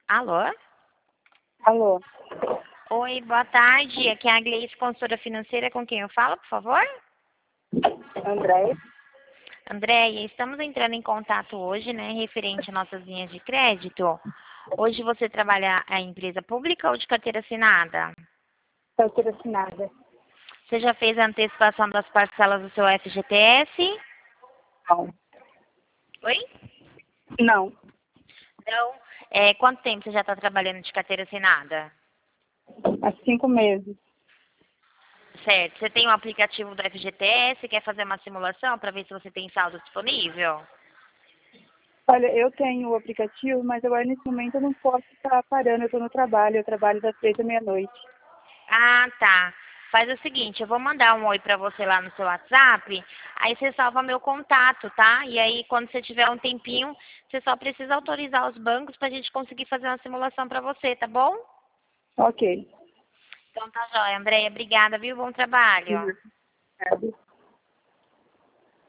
Alô? Alô, Oi, boa tarde. Aqui é a Gleice, consultora financeira, com quem eu falo, por favor? André? Andréia, estamos entrando em contato hoje, né, referente a nossas linhas de crédito. Hoje você trabalha em empresa pública ou de carteira assinada? Carteira assinada. Você já fez a antecipação das parcelas do seu FGTS? Não. Oi? Não. Então, quanto tempo você já está trabalhando de carteira assinada? Há 5 meses. Certo. Você tem o aplicativo do FGTS, quer fazer uma simulação para ver se você tem saldo disponível? Olha, eu tenho o aplicativo, mas agora nesse momento eu não posso estar parando. Eu estou no trabalho. Eu trabalho das 3 da meia-noite. Ah, tá. Faz o seguinte, eu vou mandar um oi pra você lá no seu WhatsApp, aí você salva meu contato, tá? E aí, quando você tiver um tempinho, você só precisa autorizar os bancos pra gente conseguir fazer uma simulação pra você, tá bom? Ok. Então tá jóia, Andréia. Obrigada, viu? Bom trabalho. Obrigada.